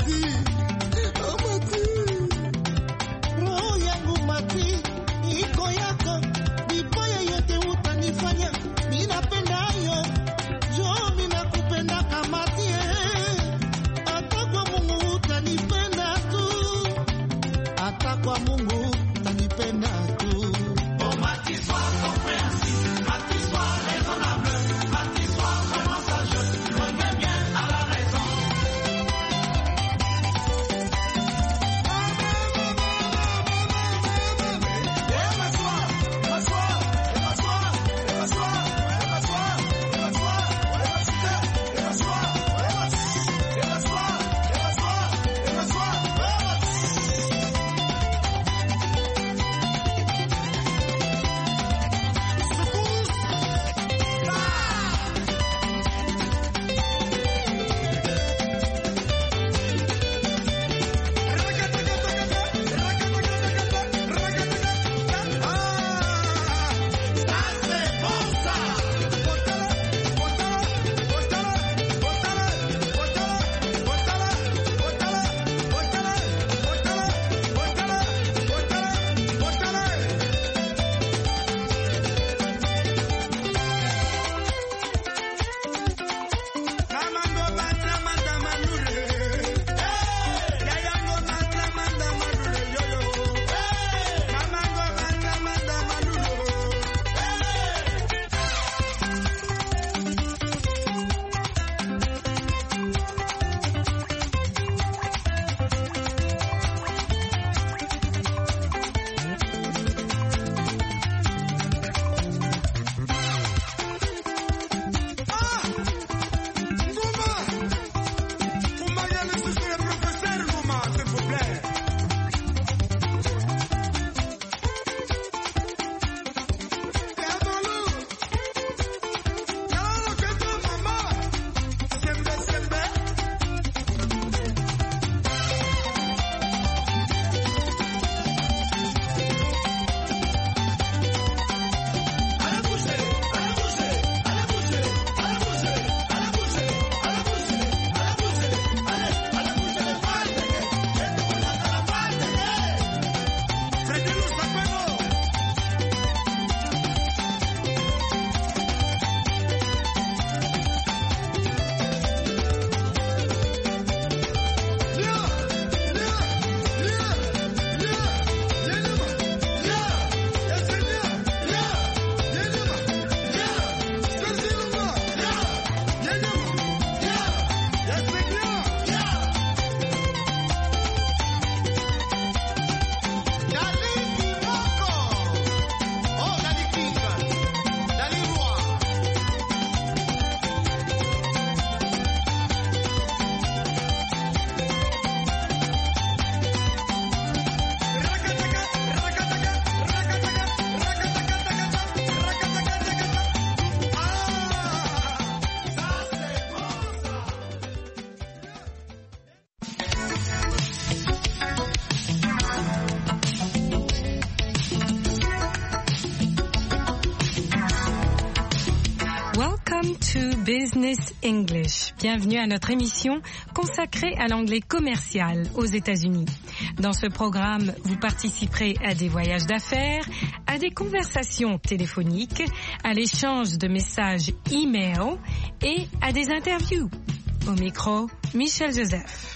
to Business English. Bienvenue à notre émission consacrée à l'anglais commercial aux États-Unis. Dans ce programme, vous participerez à des voyages d'affaires, à des conversations téléphoniques, à l'échange de messages e-mail et à des interviews. Au micro, Michel Joseph.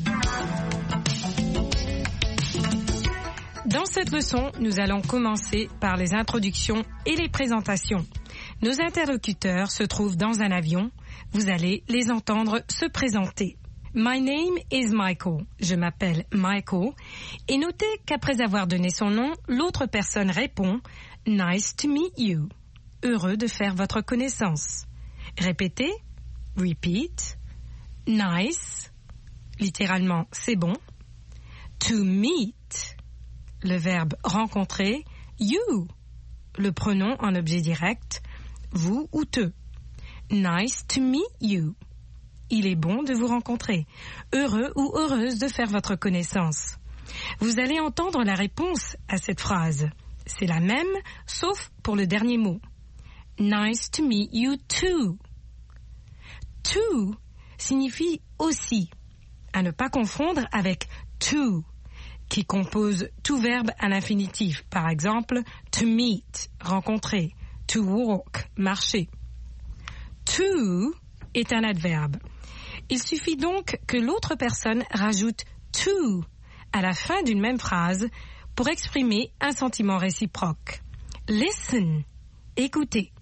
Dans cette leçon, nous allons commencer par les introductions et les présentations. Nos interlocuteurs se trouvent dans un avion. Vous allez les entendre se présenter. My name is Michael. Je m'appelle Michael. Et notez qu'après avoir donné son nom, l'autre personne répond « Nice to meet you ». Heureux de faire votre connaissance. Répétez. Repeat. Nice. Littéralement, c'est bon. To meet. Le verbe rencontrer. You. Le pronom en objet direct. Vous ou te. Nice to meet you. Il est bon de vous rencontrer. Heureux ou heureuse de faire votre connaissance. Vous allez entendre la réponse à cette phrase. C'est la même, sauf pour le dernier mot. Nice to meet you too. To signifie aussi. à ne pas confondre avec to, qui compose tout verbe à l'infinitif. Par exemple, to meet, rencontrer, to walk, marcher. To est un adverbe. Il suffit donc que l'autre personne rajoute to à la fin d'une même phrase pour exprimer un sentiment réciproque. Listen, écoutez.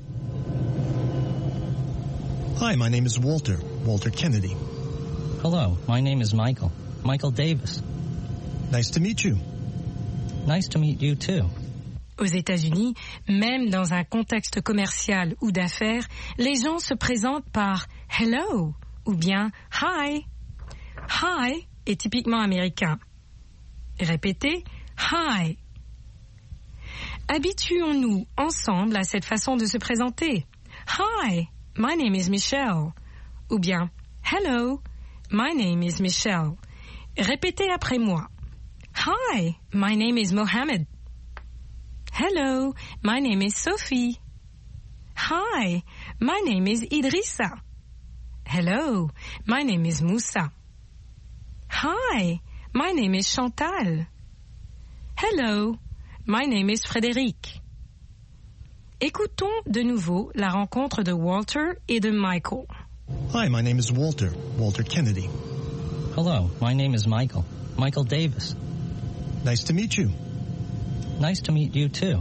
Hi, my name is Walter Kennedy. Hello, my name is Michael Davis. Nice to meet you. Nice to meet you too. Aux États-Unis, même dans un contexte commercial ou d'affaires, les gens se présentent par hello ou bien hi. Hi est typiquement américain. Répétez hi. Habituons-nous ensemble à cette façon de se présenter. Hi, my name is Michelle. Ou bien hello, my name is Michelle. Répétez après moi. Hi, my name is Mohammed. Hello, my name is Sophie. Hi, my name is Idrissa. Hello, my name is Moussa. Hi, my name is Chantal. Hello, my name is Frédéric. Écoutons de nouveau la rencontre de Walter et de Michael. Hi, my name is Walter Kennedy. Hello, my name is Michael Davis. Nice to meet you. Nice to meet you too.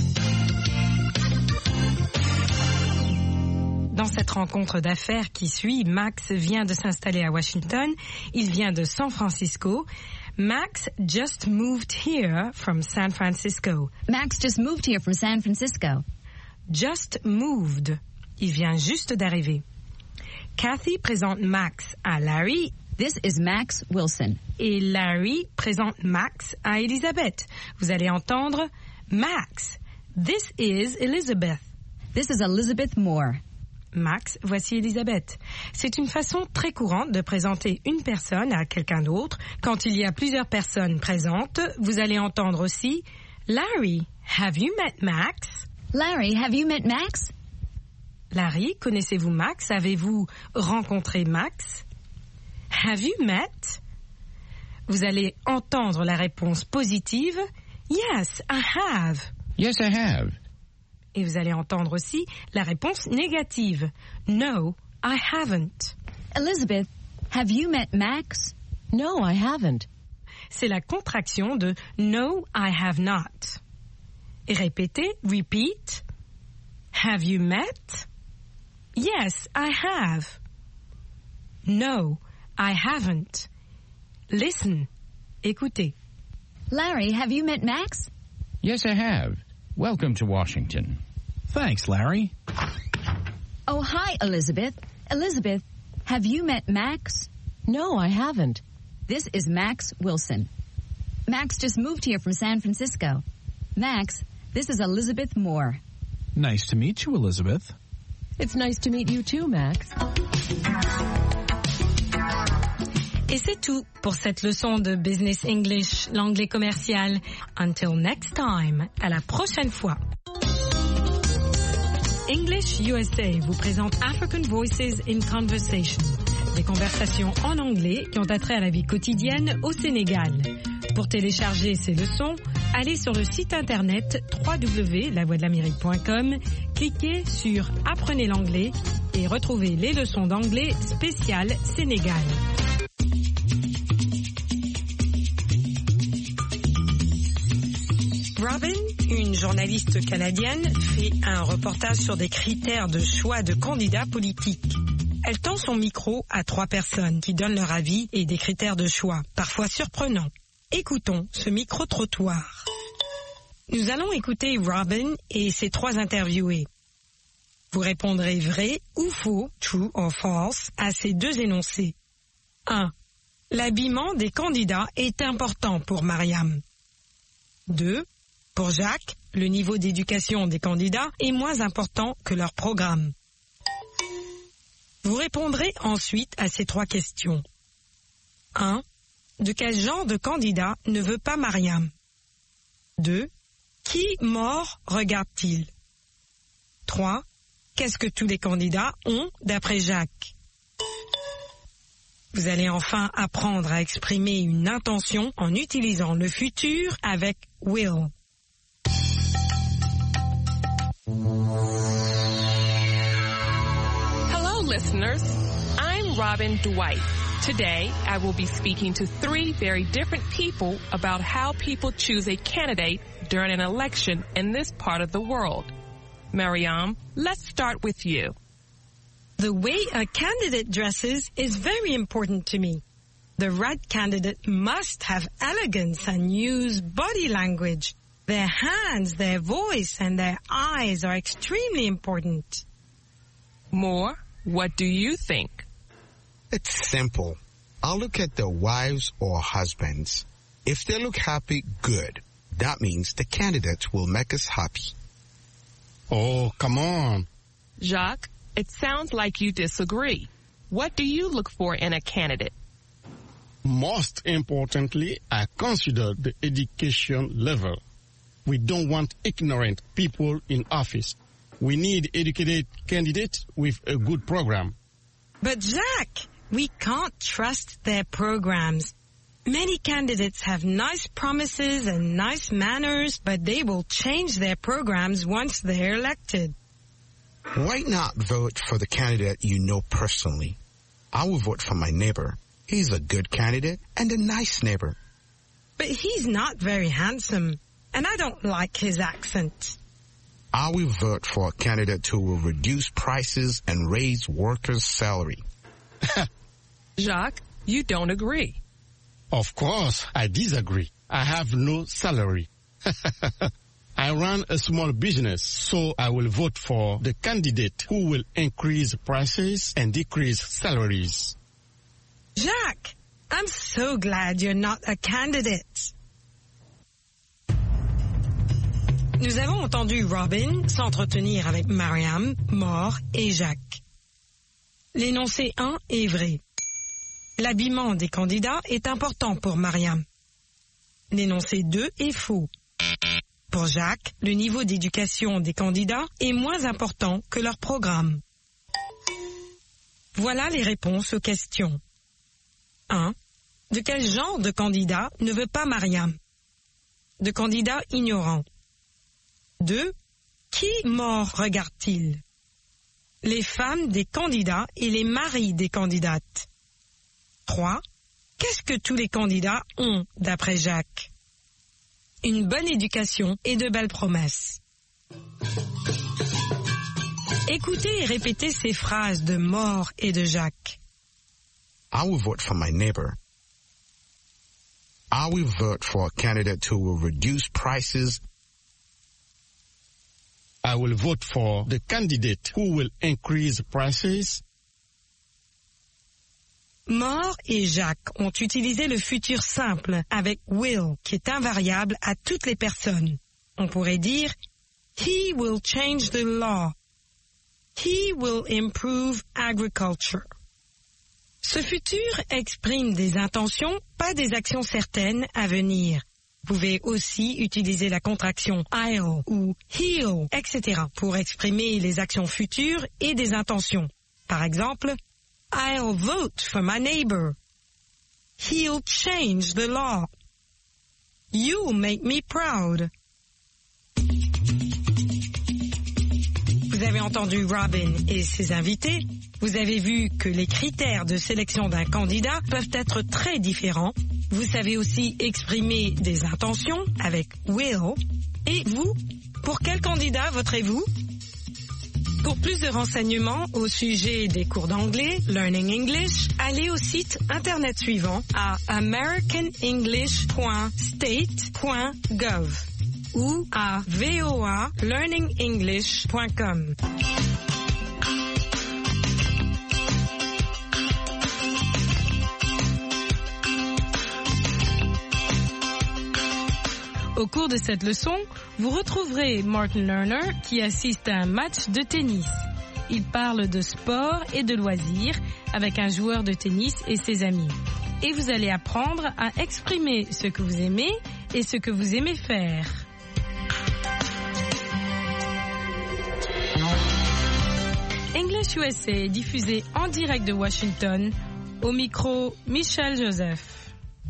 Dans cette rencontre d'affaires qui suit, Max vient de s'installer à Washington. Il vient de San Francisco. Max just moved here from San Francisco. Max just moved here from San Francisco. Just moved. Il vient juste d'arriver. Kathy présente Max à Larry. This is Max Wilson. Et Larry présente Max à Elizabeth. Vous allez entendre Max. This is Elizabeth. This is Elizabeth Moore. Max, voici Elizabeth. C'est une façon très courante de présenter une personne à quelqu'un d'autre. Quand il y a plusieurs personnes présentes, vous allez entendre aussi Larry, have you met Max? Larry, have you met Max? Larry, connaissez-vous Max? Avez-vous rencontré Max? Have you met? Vous allez entendre la réponse positive. Yes, I have. Yes, I have. Et vous allez entendre aussi la réponse négative. No, I haven't. Elizabeth, have you met Max? No, I haven't. C'est la contraction de No, I have not. Et répétez, repeat. Have you met? Yes, I have. No, I haven't. Listen. Écoutez. Larry, have you met Max? Yes, I have. Welcome to Washington. Thanks, Larry. Oh, hi, Elizabeth. Elizabeth, have you met Max? No, I haven't. This is Max Wilson. Max just moved here from San Francisco. Max, this is Elizabeth Moore. Nice to meet you, Elizabeth. It's nice to meet you too, Max. Et c'est tout pour cette leçon de Business English, l'anglais commercial. Until next time, à la prochaine fois. English USA vous présente African Voices in Conversation, des conversations en anglais qui ont attrait à la vie quotidienne au Sénégal. Pour télécharger ces leçons, allez sur le site internet www.lavoixdelamérique.com, cliquez sur Apprenez l'anglais et retrouvez les leçons d'anglais spéciales Sénégal. Robin, une journaliste canadienne, fait un reportage sur des critères de choix de candidats politiques. Elle tend son micro à 3 personnes qui donnent leur avis et des critères de choix, parfois surprenants. Écoutons ce micro-trottoir. Nous allons écouter Robin et ses 3 interviewés. Vous répondrez vrai ou faux, true or false, à ces 2 énoncés. 1. L'habillement des candidats est important pour Mariam. 2. Pour Jacques, le niveau d'éducation des candidats est moins important que leur programme. Vous répondrez ensuite à ces 3 questions. 1. De quel genre de candidat ne veut pas Mariam? 2. Qui mort regarde-t-il? 3. Qu'est-ce que tous les candidats ont d'après Jacques? Vous allez enfin apprendre à exprimer une intention en utilisant le futur avec will. Hello, listeners. I'm Robin Dwight. Today, I will be speaking to 3 very different people about how people choose a candidate during an election in this part of the world. Mariam, let's start with you. The way a candidate dresses is very important to me. The right candidate must have elegance and use body language. Their hands, their voice, and their eyes are extremely important. Moore, what do you think? It's simple. I'll look at their wives or husbands. If they look happy, good. That means the candidate will make us happy. Oh, come on. Jacques, it sounds like you disagree. What do you look for in a candidate? Most importantly, I consider the education level. We don't want ignorant people in office. We need educated candidates with a good program. But Jacques, we can't trust their programs. Many candidates have nice promises and nice manners, but they will change their programs once they're elected. Why not vote for the candidate you know personally? I will vote for my neighbor. He's a good candidate and a nice neighbor. But he's not very handsome, and I don't like his accent. I will vote for a candidate who will reduce prices and raise workers' salary. Jacques, you don't agree. Of course, I disagree. I have no salary. I run a small business, so I will vote for the candidate who will increase prices and decrease salaries. Jacques, I'm so glad you're not a candidate. Nous avons entendu Robin s'entretenir avec Mariam, Moore et Jacques. L'énoncé 1 est vrai. L'habillement des candidats est important pour Mariam. L'énoncé 2 est faux. Pour Jacques, le niveau d'éducation des candidats est moins important que leur programme. Voilà les réponses aux questions. 1. De quel genre de candidat ne veut pas Mariam? De candidat ignorant. 2. Qui Moore regarde-t-il? Les femmes des candidats et les maris des candidates. 3. Qu'est-ce que tous les candidats ont d'après Jacques? Une bonne éducation et de belles promesses. Écoutez et répétez ces phrases de Moore et de Jacques. I will vote for my neighbor. I will vote for a candidate who will reduce prices. I will vote for the candidate who will increase prices. Moore et Jacques ont utilisé le futur simple avec will, qui est invariable à toutes les personnes. On pourrait dire « He will change the law ». « He will improve agriculture ». Ce futur exprime des intentions, pas des actions certaines à venir. Vous pouvez aussi utiliser la contraction « I'll » ou « he'll », etc. pour exprimer les actions futures et des intentions. Par exemple, I'll vote for my neighbor. He'll change the law. You'll make me proud. Vous avez entendu Robin et ses invités. Vous avez vu que les critères de sélection d'un candidat peuvent être très différents. Vous savez aussi exprimer des intentions avec will. Et vous, pour quel candidat voterez-vous? Pour plus de renseignements au sujet des cours d'anglais, Learning English, allez au site internet suivant à americanenglish.state.gov ou à voalearningenglish.com. Au cours de cette leçon, vous retrouverez Martin Lerner qui assiste à un match de tennis. Il parle de sport et de loisirs avec un joueur de tennis et ses amis. Et vous allez apprendre à exprimer ce que vous aimez et ce que vous aimez faire. English USA est diffusé en direct de Washington Au micro, Michel Joseph.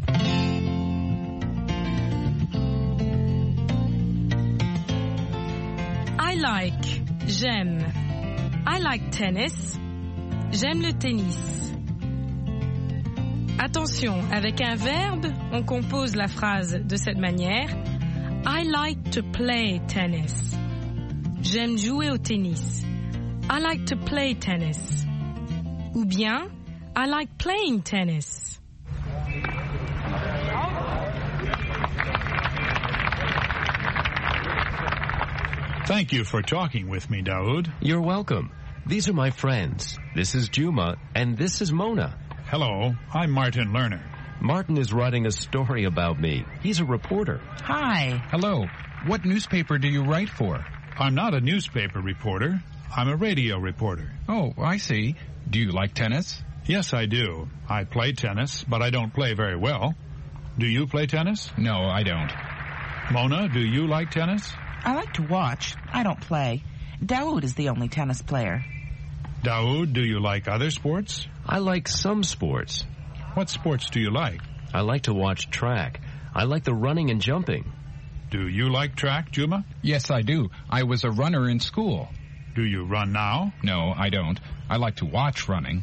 I like, j'aime. I like tennis. J'aime le tennis. Attention, avec un verbe, on compose la phrase de cette manière. I like to play tennis. J'aime jouer au tennis. I like to play tennis. Ou bien, I like playing tennis. Thank you for talking with me, Daoud. You're welcome. These are my friends. This is Juma, and this is Mona. Hello, I'm Martin Lerner. Martin is writing a story about me. He's a reporter. Hi. Hello. What newspaper do you write for? I'm not a newspaper reporter. I'm a radio reporter. Oh, I see. Do you like tennis? Yes, I do. I play tennis, but I don't play very well. Do you play tennis? No, I don't. Mona, do you like tennis? I like to watch. I don't play. Daoud is the only tennis player. Daoud, do you like other sports? I like some sports. What sports do you like? I like to watch track. I like the running and jumping. Do you like track, Juma? Yes, I do. I was a runner in school. Do you run now? No, I don't. I like to watch running.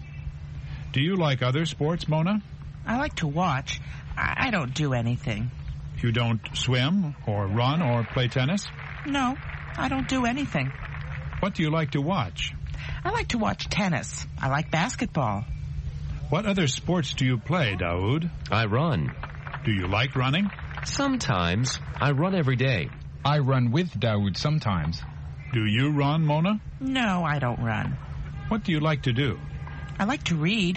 Do you like other sports, Mona? I like to watch. I don't do anything. You don't swim or run or play tennis? No, I don't do anything. What do you like to watch? I like to watch tennis. I like basketball. What other sports do you play, Daoud? I run. Do you like running? Sometimes. I run every day. I run with Daoud sometimes. Do you run, Mona? No, I don't run. What do you like to do? I like to read.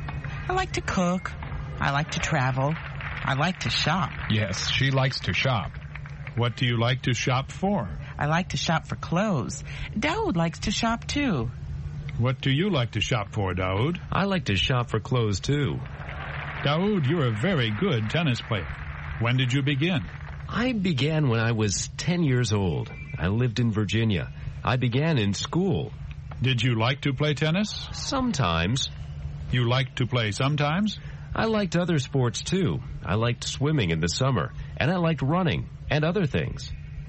I like to cook. I like to travel. I like to shop. Yes, she likes to shop. What do you like to shop for? I like to shop for clothes. Daoud likes to shop too. What do you like to shop for, Daoud? I like to shop for clothes too. Daoud, you're a very good tennis player. When did you begin? I began when I was 10 years old. I lived in Virginia. I began in school. Did you like to play tennis? Sometimes. You liked to play sometimes? I liked other sports too. I liked swimming in the summer, and I liked running and other things.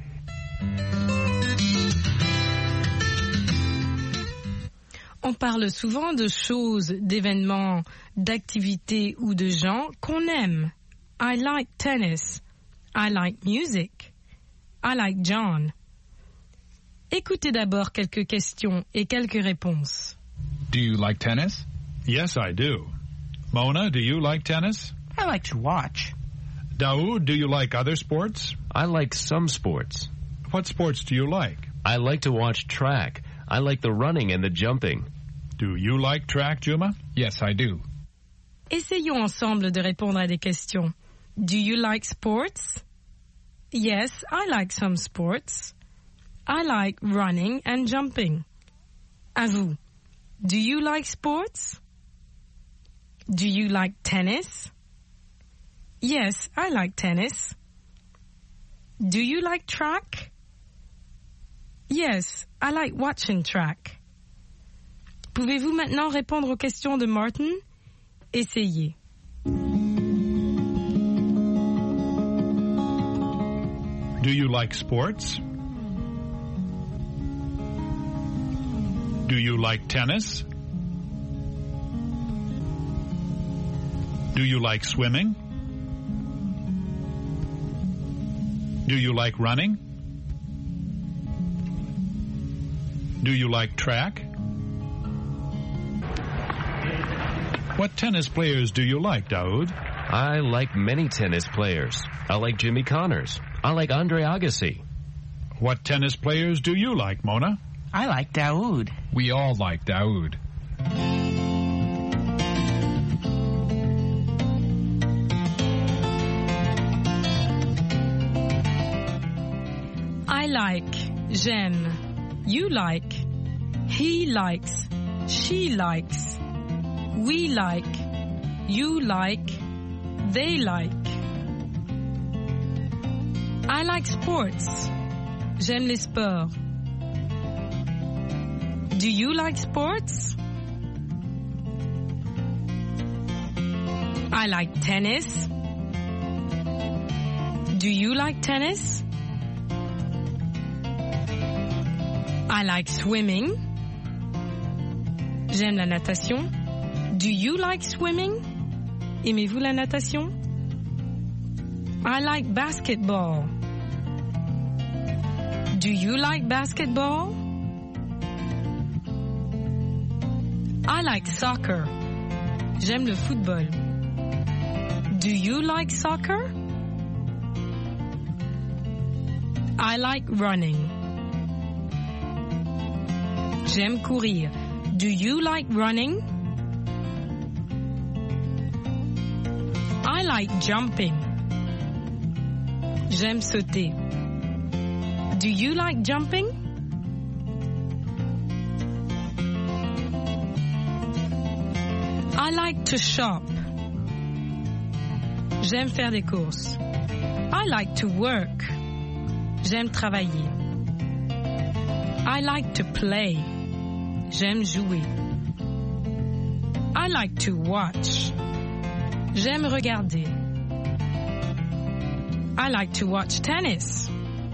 On parle souvent de choses, d'événements, d'activités ou de gens qu'on aime. I like tennis. I like music. I like John. Écoutez d'abord quelques questions et quelques réponses. Do you like tennis? Yes, I do. Mona, do you like tennis? I like to watch. Daoud, do you like other sports? I like some sports. What sports do you like? I like to watch track. I like the running and the jumping. Do you like track, Juma? Yes, I do. Essayons ensemble de répondre à des questions. Do you like sports? Yes, I like some sports. I like running and jumping. À vous. Do you like sports? Do you like tennis? Yes, I like tennis. Do you like track? Yes, I like watching track. Pouvez-vous maintenant répondre aux questions de Martin? Essayez. Do you like sports? Do you like tennis? Do you like swimming? Do you like running? Do you like track? What tennis players do you like, Daoud? I like many tennis players. I like Jimmy Connors. I like Andre Agassi. What tennis players do you like, Mona? I like Daoud. We all like Daoud. I like, j'aime. You like. He likes. She likes. We like. You like. They like. I like sports. J'aime les sports. Do you like sports? I like tennis. Do you like tennis? I like swimming. J'aime la natation. Do you like swimming? Aimez-vous la natation? I like basketball. Do you like basketball? I like soccer. J'aime le football. Do you like soccer? I like running. J'aime courir. Do you like running? I like jumping. J'aime sauter. Do you like jumping? I like to shop. J'aime faire des courses. I like to work. J'aime travailler. I like to play. J'aime jouer. I like to watch. J'aime regarder. I like to watch tennis.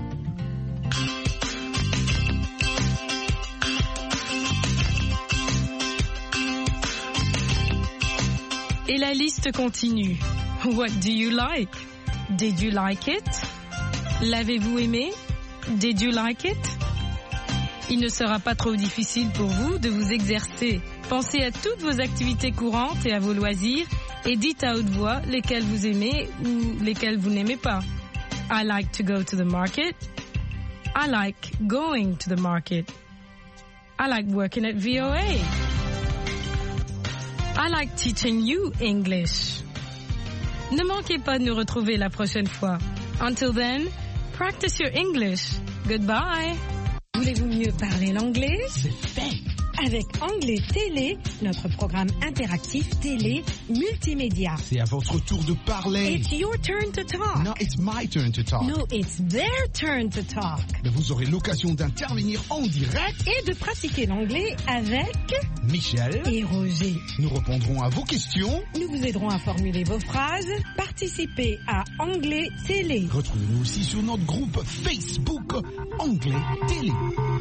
Et la liste continue. What do you like? Did you like it? L'avez-vous aimé? Did you like it? Il ne sera pas trop difficile pour vous de vous exercer. Pensez à toutes vos activités courantes et à vos loisirs et dites à haute voix lesquelles vous aimez ou lesquelles vous n'aimez pas. I like to go to the market. I like going to the market. I like working at VOA. I like teaching you English. Ne manquez pas de nous retrouver la prochaine fois. Until then, practice your English. Goodbye. Voulez-vous mieux parler l'anglais? C'est fait. Avec Anglais Télé, notre programme interactif télé multimédia. C'est à votre tour de parler. It's your turn to talk. No, it's my turn to talk. No, it's their turn to talk. Mais vous aurez l'occasion d'intervenir en direct et de pratiquer l'anglais avec Michel et Roger. Nous répondrons à vos questions. Nous vous aiderons à formuler vos phrases. Participez à Anglais Télé. Retrouvez-nous aussi sur notre groupe Facebook Anglais Télé.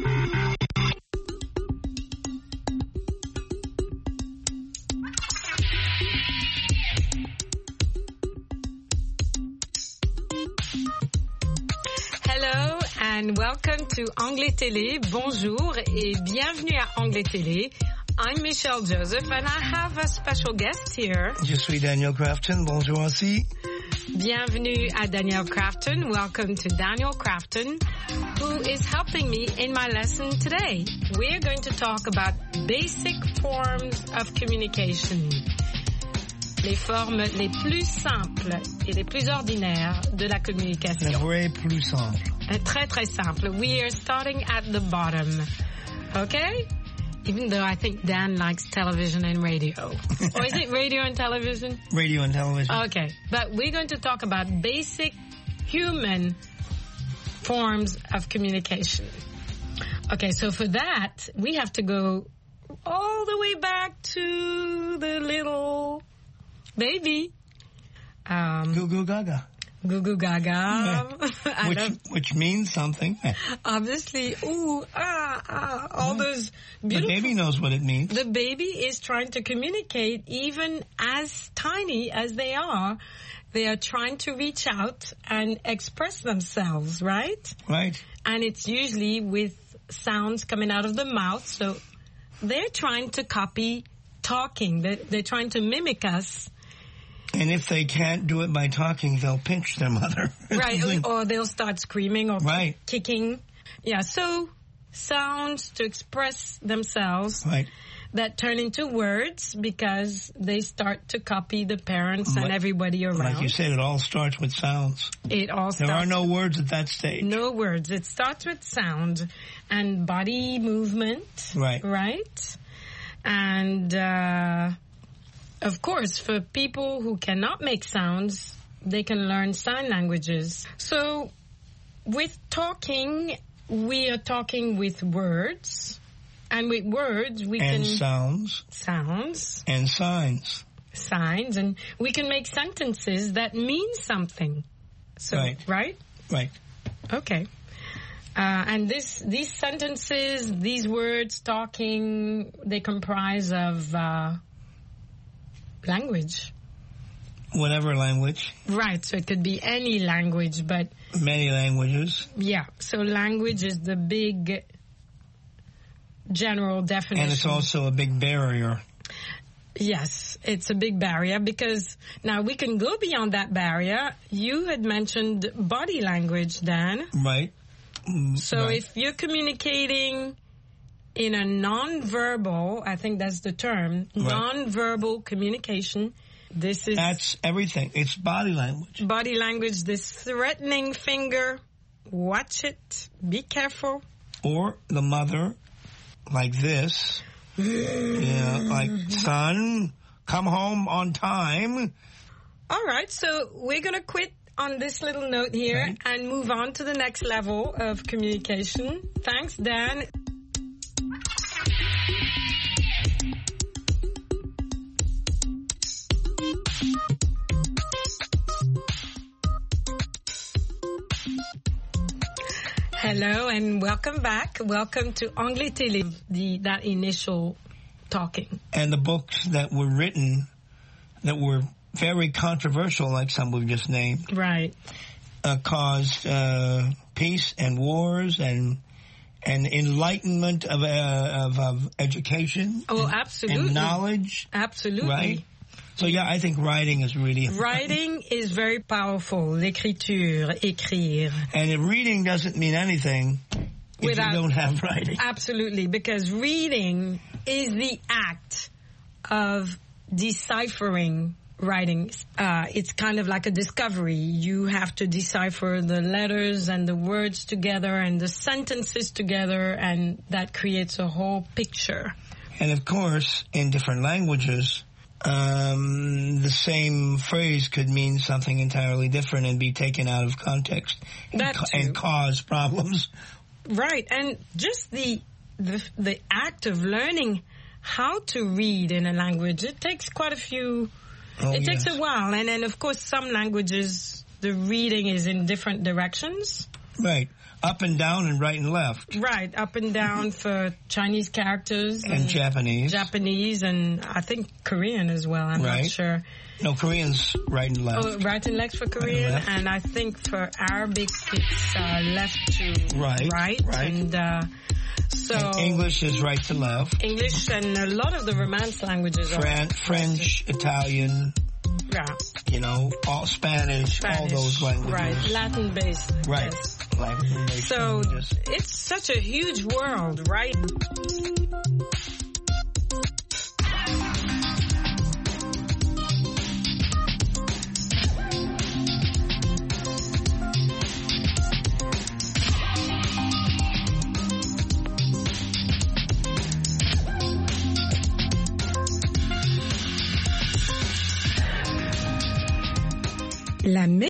Hello and welcome to Anglais Télé. Bonjour et bienvenue à Anglais Télé. I'm Michelle Joseph and I have a special guest here. Je suis Daniel Crafton. Bonjour aussi. Bienvenue à Daniel Crafton. Welcome to Daniel Crafton, who is helping me in my lesson today. We're going to talk about basic forms of communication. Les formes les plus simples et les plus ordinaires de la communication. Les vraies plus simples. Très très simple. We are starting at the bottom. Okay? Even though I think Dan likes television and radio. Or is it radio and television? Radio and television. Okay. But we're going to talk about basic human forms of communication. Okay, so for that, we have to go all the way back to the little baby. Goo Goo Gaga. Goo Goo Gaga. Which means something. Obviously, all those beautiful... The baby knows what it means. The baby is trying to communicate even as tiny as they are. They are trying to reach out and express themselves, right? Right. And it's usually with sounds coming out of the mouth. So they're trying to copy talking. They're trying to mimic us. And if they can't do it by talking, they'll pinch their mother. Right, or they'll start screaming or right. kicking. Yeah, so sounds to express themselves right. that turn into words because they start to copy the parents and everybody around. Like you said, it all starts with sounds. It all starts. There are no words at that stage. No words. It starts with sound and body movement. Right. Right? And... of course, for people who cannot make sounds, they can learn sign languages. So, with talking, we are talking with words. And with words, we can... And sounds. Sounds. And signs. signs, and we can make sentences that mean something. So, right? Right. Okay. And these sentences, these words, talking, they comprise of language. Whatever language. Right, so it could be any language, but... Many languages. Yeah, so language is the big general definition. And it's also a big barrier. Yes, it's a big barrier because now we can go beyond that barrier. You had mentioned body language, Dan. Right. So if you're communicating in a non-verbal, I think that's the term, non-verbal communication, that's everything. It's body language. Body language, this threatening finger, watch it, be careful. Or the mother, like this. Yeah, like, son, come home on time. All right, so we're going to quit on this little note here and move on to the next level of communication. Thanks, Dan. Hello and welcome back. Welcome to Anglais Télé, that initial talking. And the books that were written that were very controversial, like some we've just named. Right. Caused peace and wars and enlightenment of education. Oh, absolutely. And knowledge. Absolutely. Right? So, yeah, I think writing is really important. Writing is very powerful. L'écriture, écrire. And reading doesn't mean anything if you don't have writing. Absolutely, because reading is the act of deciphering writing. It's kind of like a discovery. You have to decipher the letters and the words together and the sentences together, and that creates a whole picture. And, of course, in different languages... the same phrase could mean something entirely different and be taken out of context and cause problems. Right, and just the act of learning how to read in a language, it takes quite a few... it takes a while, and then, of course, some languages, the reading is in different directions. Right. Up and down and right and left. Right, up and down for Chinese characters. And Japanese. Japanese and I think Korean as well, I'm not sure. No, Korean's right and left. Oh, right and left for Korean, and I think for Arabic it's left to right. And so... And English is right to left. English and a lot of the Romance languages are... French, Italian... Yeah. You know, all Spanish, all those languages. Right, Latin-based. Right. Yes. Latin-based so languages. It's such a huge world, right? La